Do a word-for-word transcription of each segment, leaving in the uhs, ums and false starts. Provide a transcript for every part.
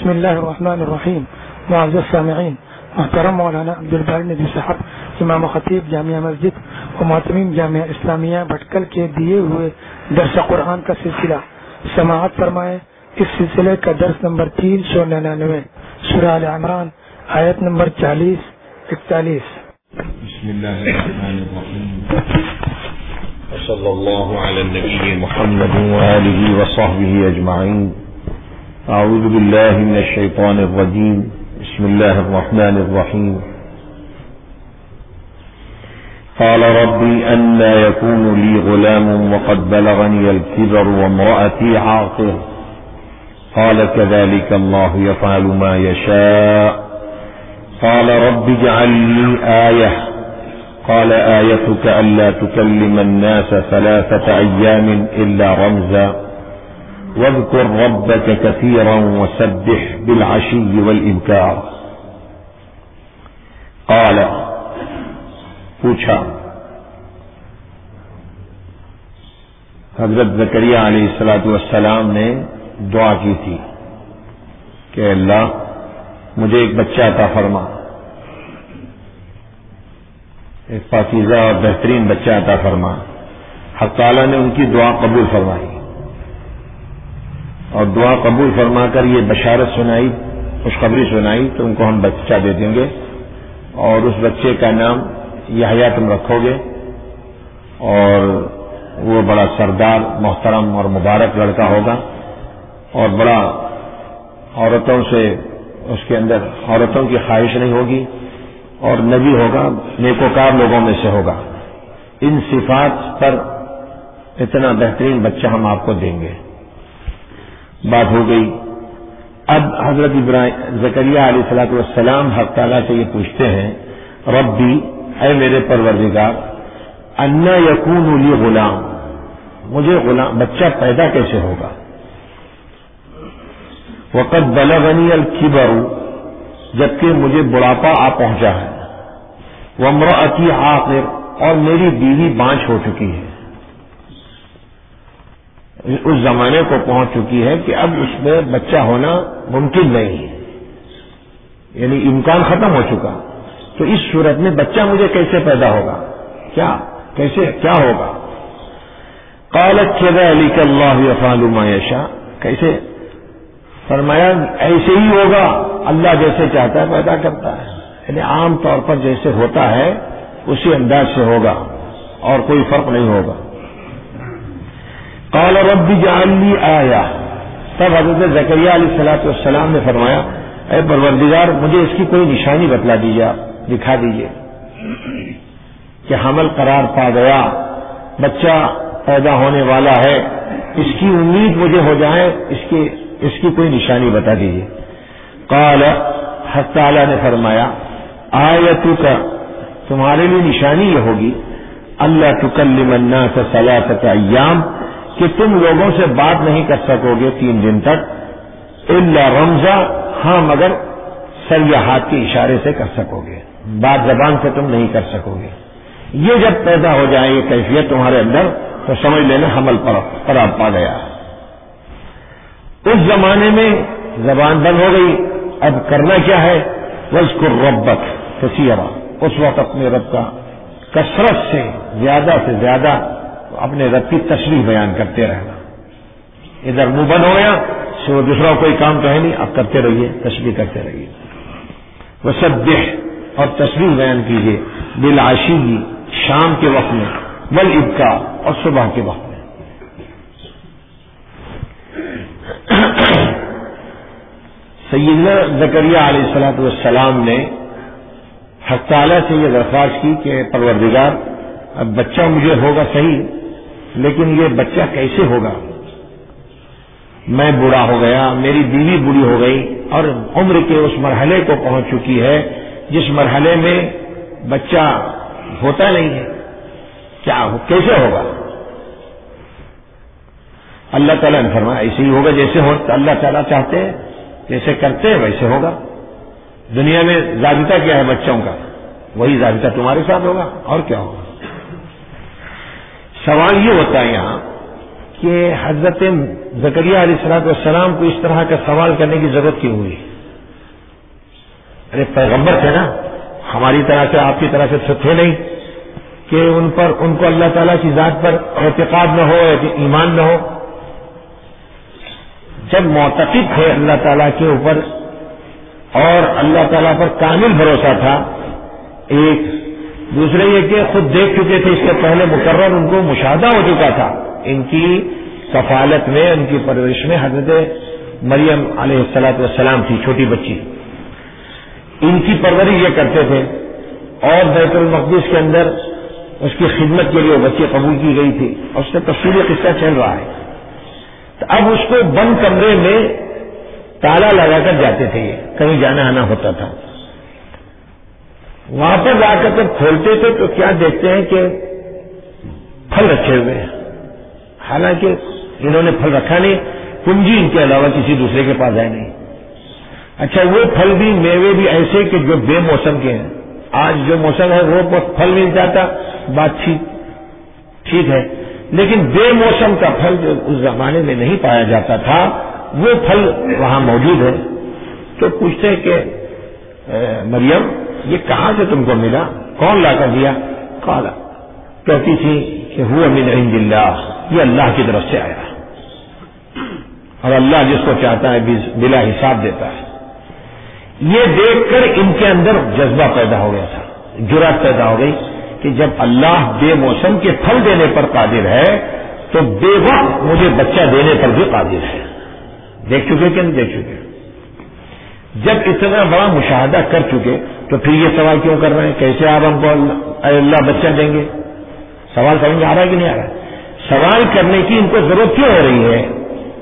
بسم اللہ الرحمن الرحیم. معزز سامعین، محترم مولانا عبدالباری ندوی صاحب امام خطیب جامعہ مسجد و معتمین جامعہ اسلامیہ بھٹکل کے دیے ہوئے درس قرآن کا سلسلہ سماعت فرمائے. اس سلسلے کا درس نمبر تین سو ننانوے سورہ آل عمران آیت نمبر چالیس اکتالیس. بسم اللہ الرحمن الرحیم. وصلی اللہ علی النبی محمد وآلہ وصحبہ اجمعین. اعوذ باللہ من الشیطان الرجیم. بسم اللہ الرحمن الرحیم. قال ربی أنى يكون لي غلام وقد بلغني الكبر وامرأتي عاقر قال كذلك الله يفعل ما يشاء. قال رب اجعل لي آية قال آيتك ألا تكلم الناس ثلاثة أيام إلا رمزا واذكر ربك كثيرا وسبح بالعشي والإبكار. قال پوچھا حضرت زکریہ علیہ الصلوۃ والسلام نے دعا کی تھی کہ اللہ مجھے ایک بچہ عطا فرما، ایک پاکیزہ اور بہترین بچہ عطا فرما. حق تعالیٰ نے ان کی دعا قبول فرمائی اور دعا قبول فرما کر یہ بشارت سنائی، خوشخبری سنائی تو ان کو ہم بچہ دے دیں گے اور اس بچے کا نام یحییٰ تم رکھو گے اور وہ بڑا سردار محترم اور مبارک لڑکا ہوگا اور بڑا عورتوں سے اس کے اندر عورتوں کی خواہش نہیں ہوگی اور نبی ہوگا، نیکوکار لوگوں میں سے ہوگا. ان صفات پر اتنا بہترین بچہ ہم آپ کو دیں گے. بات ہو گئی. اب حضرت ابراہیم زکریا علیہ الصلوۃ والسلام حق تعالیٰ سے یہ پوچھتے ہیں ربی اے میرے پروردگار انا یکون لی غلام، مجھے غلام بچہ پیدا کیسے ہوگا؟ وقد بلغنی الکبر، جبکہ مجھے بڑھاپا آ پہنچا ہے. وامرأتی عاقر، اور میری بیوی بانجھ ہو چکی ہے، اس زمانے کو پہنچ چکی ہے کہ اب اس میں بچہ ہونا ممکن نہیں ہے، یعنی امکان ختم ہو چکا. تو اس صورت میں بچہ مجھے کیسے پیدا ہوگا؟ کیا کیسے کیا ہوگا؟ قالت كذلك الله يفعل ما يشاء. کیسے؟ فرمایا ایسے ہی ہوگا، اللہ جیسے چاہتا ہے پیدا کرتا ہے، یعنی عام طور پر جیسے ہوتا ہے اسی انداز سے ہوگا اور کوئی فرق نہیں ہوگا. قال رب اجعل لي آية. تب حضرت زکریا علیہ الصلوۃ والسلام نے فرمایا اے پروردگار مجھے اس کی کوئی نشانی بتلا دیجیے، دکھا دیجیے کہ حمل قرار پا گیا، بچہ پیدا ہونے والا ہے، اس کی امید مجھے ہو جائے، اس کی اس کی کوئی نشانی بتا دیجیے. قال حق تعالیٰ نے فرمایا آیتک، تمہارے لیے نشانی یہ ہوگی اللہ تکلم الناس ثلاثۃ ایام، کہ تم لوگوں سے بات نہیں کر سکو گے تین دن تک، الا رمزا، ہاں مگر سر یا ہاتھ کے اشارے سے کر سکو گے، بات زبان سے تم نہیں کر سکو گے. یہ جب پیدا ہو جائے یہ کیفیت تمہارے اندر تو سمجھ لینا حمل قرار پا گیا. اس زمانے میں زبان بند ہو گئی، اب کرنا کیا ہے؟ واذکر ربک کثیرا، اس وقت اپنے رب کا کثرت سے زیادہ سے زیادہ اپنے رب کی تسبیح بیان کرتے رہنا. ادھر منہ بند ہو گیا سو دوسرا کوئی کام تو ہے نہیں، اب کرتے رہیے، تسبیح کرتے رہیے. وسبح، اور تسبیح بیان کیجیے، بالعشی، شام کے وقت میں، والابکار، اور صبح کے وقت میں. سیدنا زکریہ علیہ الصلوۃ والسلام نے حق تعالیٰ سے یہ درخواست کی کہ پروردگار اب بچہ مجھے ہوگا صحیح، لیکن یہ بچہ کیسے ہوگا؟ میں بوڑھا ہو گیا، میری بیوی بوڑھی ہو گئی اور عمر کے اس مرحلے کو پہنچ چکی ہے جس مرحلے میں بچہ ہوتا نہیں ہے. کیا کیسے ہوگا؟ اللہ تعالیٰ نے فرمایا ایسے ہی ہوگا جیسے ہو اللہ تعالیٰ چاہتے ہیں، جیسے کرتے ہیں ویسے ہوگا. دنیا میں ضابطہ کیا ہے بچوں کا؟ وہی ضابطہ تمہارے ساتھ ہوگا اور کیا ہوگا. سوال یہ ہوتا ہے یہاں کہ حضرت زکریا علیہ الصلوۃ والسلام کو اس طرح کا سوال کرنے کی ضرورت کیوں ہوئی؟ ارے پیغمبر تھے نا، ہماری طرح سے آپ کی طرح سے تھے نہیں کہ ان پر ان کو اللہ تعالیٰ کی ذات پر اعتقاد نہ ہو، ایمان نہ ہو. جب معتقد تھے اللہ تعالیٰ کے اوپر اور اللہ تعالیٰ پر کامل بھروسہ تھا، ایک دوسرے یہ کہ خود دیکھ چکے تھے اس سے پہلے مقرر، ان کو مشاہدہ ہو چکا تھا ان کی کفالت میں، ان کی پرورش میں حضرت مریم علیہ الصلوۃ والسلام تھی، چھوٹی بچی. ان کی پرورش یہ کرتے تھے اور بیت المقدس کے اندر اس کی خدمت کے لیے بچی قبول کی گئی تھی اور اس سے تفصیلی قصہ چل رہا ہے. تو اب اس کو بند کمرے میں تالا لگا کر جاتے تھے، یہ کہیں جانا آنا ہوتا تھا. وہاں پر جا کر جب کھولتے تھے تو کیا دیکھتے ہیں کہ پھل رکھے ہوئے ہیں، حالانکہ انہوں نے پھل رکھا نہیں، کنجی ان کے علاوہ کسی دوسرے کے پاس آئے نہیں. اچھا وہ پھل بھی میوے بھی ایسے کہ جو بے موسم کے ہیں. آج جو موسم ہے وہ پھل مل جاتا، بات ٹھیک ٹھیک ہے، لیکن بے موسم کا پھل جو اس زمانے میں نہیں پایا جاتا تھا وہ پھل وہاں موجود ہے. تو پوچھتے ہیں کہ مریم یہ کہاں سے تم کو ملا، کون لا کر دیا؟ قالا، کہتی تھی کہ ہوا من عند اللہ، یہ اللہ کی طرف سے آیا اور اللہ جس کو چاہتا ہے بلا حساب دیتا ہے. یہ دیکھ کر ان کے اندر جذبہ پیدا ہو گیا تھا، جرأت پیدا ہو گئی کہ جب اللہ بے موسم کے پھل دینے پر قادر ہے تو بے وقت مجھے بچہ دینے پر بھی قادر ہے. دیکھ چکے کہ نہیں دیکھ چکے؟ جب اتنا بڑا مشاہدہ کر چکے تو پھر یہ سوال کیوں کر رہے ہیں کیسے آپ ہم کو اے اللہ بچہ دیں گے؟ سوال سمجھ آ رہا ہے کہ نہیں آ رہا ہے؟ سوال کرنے کی ان کو ضرورت کیوں ہو رہی ہے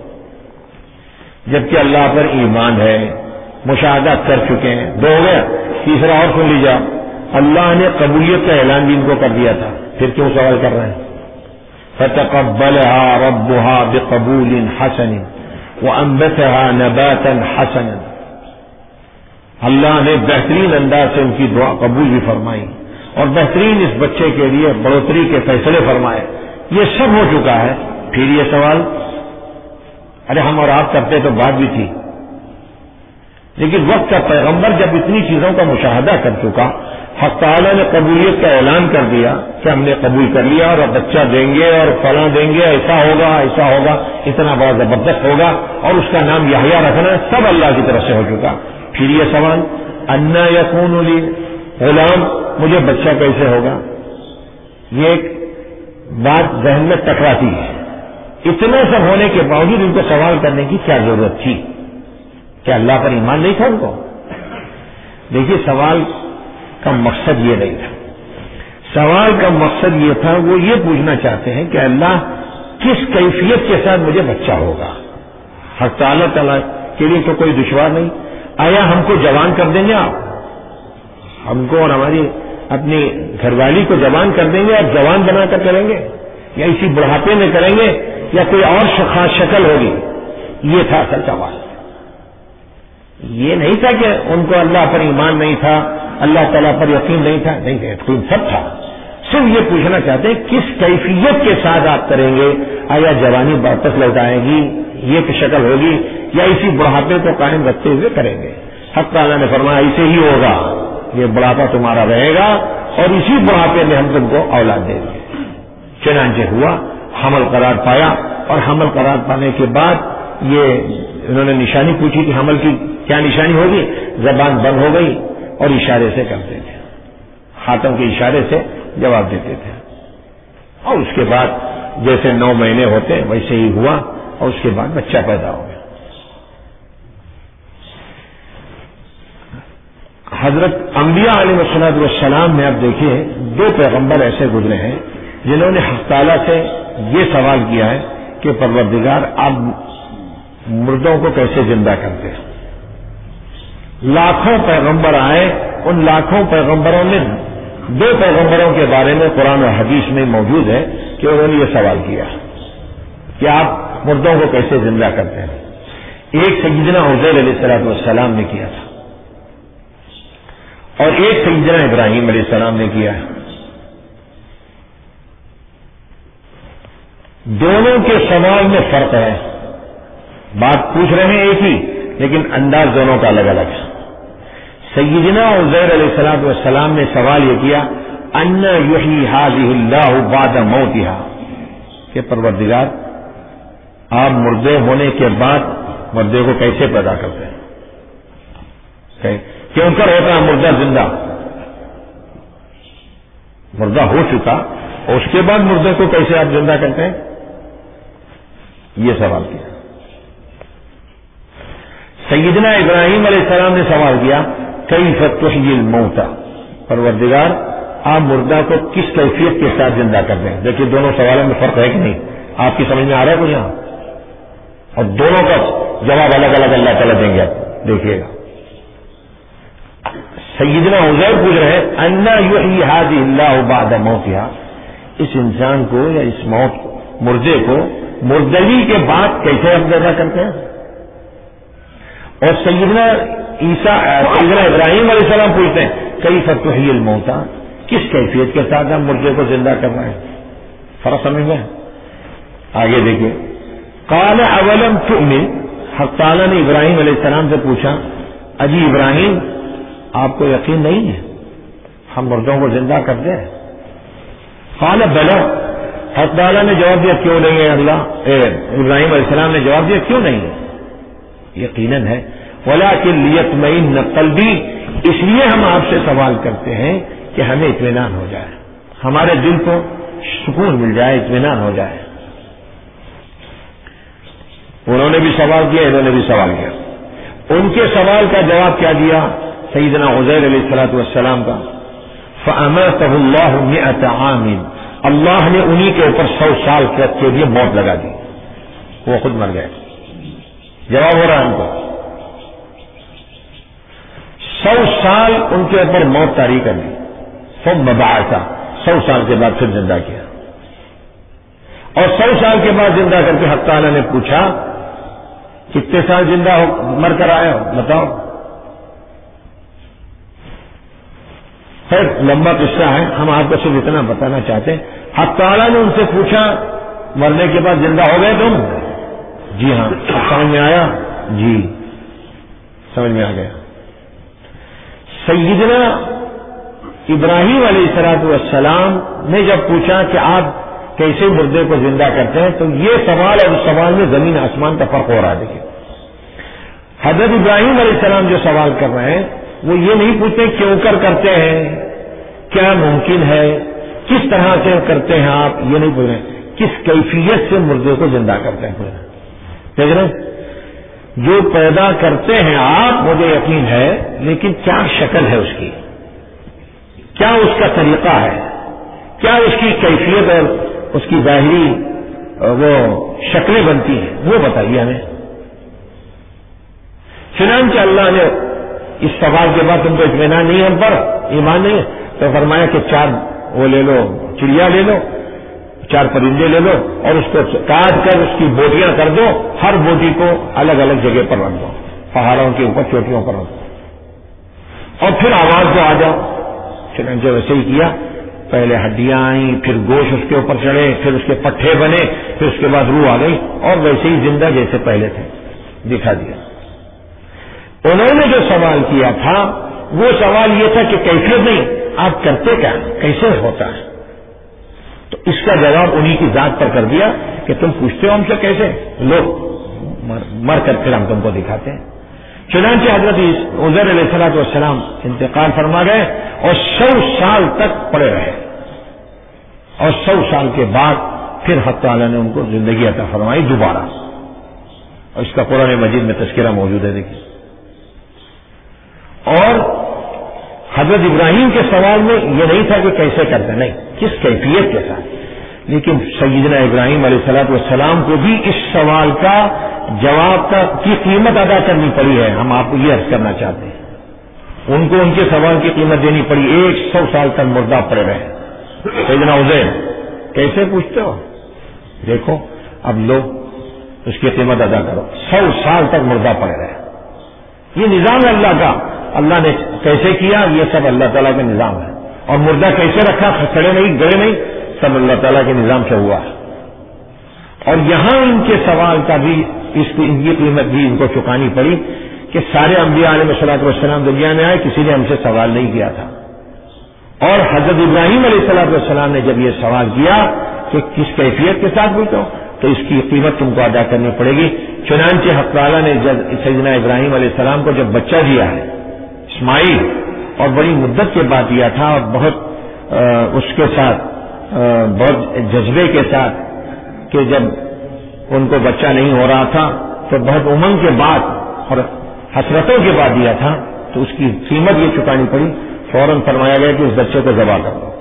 جبکہ اللہ پر ایمان ہے، مشاہدہ کر چکے ہیں؟ دو ہو گیا، تیسرا اور سن لیجیے. اللہ نے قبولیت کا اعلان بھی ان کو کر دیا تھا، پھر کیوں سوال کر رہے ہیں؟ فَتَقَبَّلَهَا رَبُّهَا بِقَبُولٍ حَسَنٍ وَأَنبَتَهَا نَبَاتًا حَسَنًا. اللہ نے بہترین انداز سے ان کی دعا قبول بھی فرمائی اور بہترین اس بچے کے لیے بڑھوتری کے فیصلے فرمائے. یہ سب ہو چکا ہے، پھر یہ سوال؟ ارے ہم اور آپ کرتے تو بات بھی تھی، لیکن وقت کا پیغمبر جب اتنی چیزوں کا مشاہدہ کر چکا، حق تعالیٰ نے قبولیت کا اعلان کر دیا کہ ہم نے قبول کر لیا اور اب بچہ دیں گے اور فلاں دیں گے، ایسا ہوگا ایسا ہوگا، اتنا بڑا زبردست ہوگا اور اس کا نام یحییٰ رکھنا، سب اللہ کی طرف سے ہو چکا. پھر یہ سوال انا یکون لی غلام، مجھے بچہ کیسے ہوگا؟ یہ ایک بات ذہن میں ٹکراتی ہے. اتنا سب ہونے کے باوجود ان کو سوال کرنے کی کیا ضرورت تھی؟ کیا اللہ پر ایمان نہیں تھا ان کو؟ دیکھیے سوال کا مقصد یہ نہیں تھا، سوال کا مقصد یہ تھا وہ یہ پوچھنا چاہتے ہیں کہ اللہ کس کیفیت کے ساتھ مجھے بچہ ہوگا؟ حق تعالیٰ تعالیٰ کے لیے تو کوئی دشوار نہیں. آیا ہم کو جوان کر دیں گے آپ؟ ہم کو اور ہماری اپنی گھر والی کو جوان کر دیں گے اور جوان بنا کر کریں گے، یا اسی بڑھاپے میں کریں گے، یا کوئی اور خاص شکل ہوگی؟ یہ تھا اصل سوال. یہ نہیں تھا کہ ان کو اللہ پر ایمان نہیں تھا، اللہ تعالیٰ پر یقین نہیں تھا، نہیں یقین سب تھا. صرف یہ پوچھنا چاہتے ہیں کس کیفیت کے ساتھ آپ کریں گے؟ آیا جوانی واپس لوٹ آئے گی، یہ شکل ہوگی، یا اسی بڑھاپے کو قائم رکھتے ہوئے کریں گے؟ حق تعالیٰ نے فرمایا ایسے ہی ہوگا، یہ بڑھاپا تمہارا رہے گا اور اسی بڑھاپے میں ہم تم کو اولاد دیں گے. چنانچہ ہوا، حمل قرار پایا اور حمل قرار پانے کے بعد یہ انہوں نے نشانی پوچھی کہ حمل کی کیا نشانی ہوگی؟ زبان بند ہو گئی اور اشارے سے کرتے تھے، ہاتھوں کے اشارے سے جواب دیتے تھے. اور اس کے بعد جیسے نو مہینے ہوتے ویسے ہی ہوا اور اس کے بعد بچہ پیدا ہو گیا. حضرت انبیاء علیہ الصلوۃ والسلام میں اب دیکھیے دو پیغمبر ایسے گزرے ہیں جنہوں نے حق تعالیٰ سے یہ سوال کیا ہے کہ پروردگار آپ مردوں کو کیسے زندہ کرتے ہیں؟ لاکھوں پیغمبر آئے، ان لاکھوں پیغمبروں میں دو پیغمبروں کے بارے میں قرآن و حدیث میں موجود ہے کہ انہوں نے یہ سوال کیا کہ آپ مردوں کو کیسے زندہ کرتے ہیں. ایک سیدنا عزیر علیہ الصلوۃ والسلام نے کیا تھا اور ایک سیدنا ابراہیم علیہ السلام نے کیا ہے. دونوں کے سوال میں فرق ہے. بات پوچھ رہے ہیں ایک ہی, لیکن انداز دونوں کا الگ الگ ہے. سیدنا عزیر علیہ الصلوۃ والسلام نے سوال یہ کیا ان یحیی ھذہ اللہ بعد موتھا, کہ پروردگار آپ مردے ہونے کے بعد مردے کو کیسے پیدا کرتے ہیں؟ کیوں کر ہوتا ہے مردہ زندہ؟ مردہ ہو چکا اور اس کے بعد مردے کو کیسے آپ زندہ کرتے ہیں؟ یہ سوال کیا. سیدنا ابراہیم علیہ السلام نے سوال کیا کیف تحیی الموتى, پروردگار آپ مردہ کو کس کیفیت کے ساتھ زندہ کرتے ہیں؟ دیکھیے دونوں سوالوں میں فرق ہے کہ نہیں؟ آپ کی سمجھ میں آ رہا ہے کچھ یہاں؟ اور دونوں کا جواب الگ الگ اللہ تعالیٰ دیں گے, دیکھیے گا. سیدنا عزیر پوچھ رہے ہیں انا یحیی ھذہ اللہ بعد موتھا, اس انسان کو یا اس موت مردے کو مردگی کے بعد کیسے آپ پیدا کرتے ہیں؟ اور سیدنا عیسیٰ سیدنا ابراہیم علیہ السلام پوچھتے ہیں کیف تحیی الموتى, کس کیفیت کے ساتھ ہم مردے کو زندہ کر رہے ہیں؟ فرق سمجھ میں؟ آگے دیکھیے. قال اولم تؤمن, حق تعالیٰ نے ابراہیم علیہ السلام سے پوچھا اجی ابراہیم آپ کو یقین نہیں ہے ہم مردوں کو زندہ کرتے ہیں؟ قال بلا, حق تعالیٰ نے جواب دیا کیوں نہیں ہے اللہ, اے ابراہیم علیہ السلام نے جواب دیا کیوں نہیں ہے, یقیناً ہے. ولکن لیطمئن قلبی, اس لیے ہم آپ سے سوال کرتے ہیں کہ ہمیں اطمینان ہو جائے, ہمارے دل کو سکون مل جائے, اطمینان ہو جائے. انہوں نے بھی سوال کیا, انہوں نے بھی سوال کیا. ان کے سوال کا جواب کیا دیا سیدنا عزیر علیہ الصلوۃ والسلام کا؟ فأماتہ اللہ مئۃ عام, اللہ نے انہی کے اوپر سو سال کے لیے موت لگا دی, وہ خود مر گئے. جواب ہو رہا ہے ان کو, سو سال ان کے اوپر موت طاری کر دی. ثم بعث, سو سال کے بعد پھر زندہ کیا, اور سو سال کے بعد زندہ کر کے حق تعالیٰ نے پوچھا کتنے سال زندہ ہو مر کر آئے ہو بتاؤ. خیر لمبا قصہ ہے, ہم آپ کو صرف اتنا بتانا چاہتے ہیں. حق تعالیٰ نے ان سے پوچھا مرنے کے بعد زندہ ہو گئے تم؟ جی ہاں. سمجھ میں آیا؟ جی سمجھ میں آ گیا. سیدنا ابراہیم علیہ الصلوۃ والسلام نے جب پوچھا کہ آپ کیسے مردے کو زندہ کرتے ہیں, تو یہ سوال اور اس سوال میں زمین آسمان کا فرق ہو رہا ہے. دیکھیے حضرت ابراہیم علیہ السلام جو سوال کر رہے ہیں وہ یہ نہیں پوچھتے کیوں کر کرتے ہیں, کیا ممکن ہے, کس طرح سے کرتے ہیں آپ, یہ نہیں پوچھ رہے کس کیفیت سے مردے کو زندہ کرتے ہیں. دیکھ رہے جو پیدا کرتے ہیں آپ مجھے یقین ہے, لیکن کیا شکل ہے اس کی, کیا اس کا طریقہ ہے, کیا اس کی کیفیت اور اس کی ظاہری وہ شکلیں بنتی ہیں, وہ بتائیے ہمیں. چنانچہ اللہ نے اس سوال کے بعد تم کو اطمینان نہیں ہے ہم پر, ایمان نہیں ہے, تو فرمایا کہ چار وہ لے لو, چڑیا لے لو, چار پرندے لے لو اور اس کو کاٹ کر اس کی بوٹیاں کر دو, ہر بوٹی کو الگ الگ جگہ پر رکھ دو, پہاڑوں کے اوپر چوٹیوں پر رکھ دو, اور پھر آواز کو آ جاؤ. چنانچہ ویسے ہی کیا, پہلے ہڈیاں آئیں, پھر گوشت اس کے اوپر چڑھے, پھر اس کے پٹھے بنے, پھر اس کے بعد روح آ گئی, اور ویسے ہی زندہ جیسے پہلے تھے دکھا دیا. انہوں نے جو سوال کیا تھا وہ سوال یہ تھا کہ کیفیت نہیں, آپ کرتے کیا, کیسے ہوتا ہے. تو اس کا جواب انہی کی ذات پر کر دیا کہ تم پوچھتے ہو ہم سے کیسے, لوگ مر کر پھر ہم تم کو دکھاتے ہیں. چنانچہ حضرت عزیر علیہ الصلوۃ والسلام انتقال فرما گئے اور سو سال تک پڑے رہے, اور سو سال کے بعد پھر حق تعالیٰ نے ان کو زندگی عطا فرمائی دوبارہ, اور اس کا قرآن مجید میں تذکرہ موجود ہے. دیکھیے, اور حضرت ابراہیم کے سوال میں یہ نہیں تھا کہ کیسے کرتے, نہیں, کس کیفیت کے ساتھ. لیکن سیدنا ابراہیم علیہ الصلوۃ والسلام کو بھی اس سوال کا جواب کا کی قیمت ادا کرنی پڑی ہے. ہم آپ کو یہ عرض کرنا چاہتے ہیں, ان کو ان کے سوال کی قیمت دینی پڑی. ایک سو سال تک مردہ پڑے رہے. سیدنا عزیر کیسے پوچھتے ہو, دیکھو اب لو اس کی قیمت ادا کرو. سو سال تک مردہ پڑے رہے, یہ نظام ہے اللہ کا. اللہ نے کیسے کیا یہ سب اللہ تعالیٰ کا نظام ہے, اور مردہ کیسے رکھا, کھڑے نہیں گڑے نہیں, سب اللہ تعالیٰ کے نظام سے ہوا ہے. اور یہاں ان کے سوال کا بھی اس کی ان کی قیمت بھی ان کو چکانی پڑی کہ سارے انبیاء علیہ الصلوۃ والسلام دنیا میں آئے، کسی نے ہم سے سوال نہیں کیا تھا، اور حضرت ابراہیم علیہ الصلوۃ والسلام نے جب یہ سوال کیا کہ کس کیفیت کے ساتھ پوچھو تو اس کی قیمت تم کو ادا کرنی پڑے گی۔ چنانچہ حق تعالیٰ نے جب سیدنا ابراہیم علیہ السلام کو جب بچہ دیا ہے اسماعیل، اور بڑی مدت کے بعد دیا تھا، اور بہت آ, اس کے ساتھ آ, بہت جذبے کے ساتھ کہ جب ان کو بچہ نہیں ہو رہا تھا تو بہت امنگ کے بعد اور حسرتوں کے بعد دیا تھا، تو اس کی قیمت یہ چکانی پڑی۔ فوراً فرمایا گیا کہ اس بچے کو ذبح کر دو۔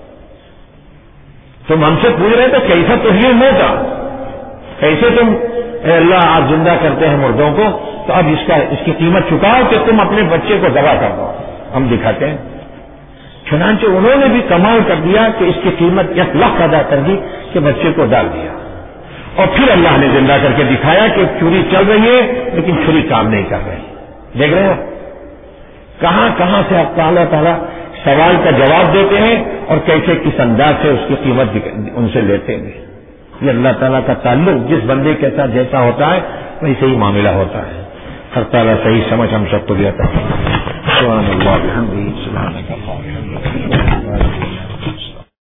تم ہم سے پوچھ رہے تھے کیسا تحیی موتا، کیسے تم اے اللہ آپ زندہ کرتے ہیں مردوں کو، تو اب اس کا اس کی قیمت چکاؤ کہ تم اپنے بچے کو ذبح کر دو، ہم دکھاتے ہیں۔ چنانچہ انہوں نے بھی کمال کر دیا کہ اس کی قیمت ایک لاکھ ادا کر دی کہ بچے کو ڈال دیا، اور پھر اللہ نے زندہ کر کے دکھایا کہ چھری چل رہی ہے لیکن چھری کام نہیں کر رہی۔ دیکھ رہے ہو کہاں کہاں سے اللہ تعالیٰ سوال کا جواب دیتے ہیں اور کیسے کس انداز سے اس کی قیمت ان سے لیتے ہیں۔ یہ اللہ تعالیٰ کا تعلق جس بندے کے ساتھ جیسا ہوتا ہے ویسے ہی معاملہ ہوتا ہے۔ ہر تعالیٰ صحیح سمجھ ہم سب کو بھی عطا فرمائے۔ سبحان اللہ بحمدہ، سبحانک اللہم وبحمدک۔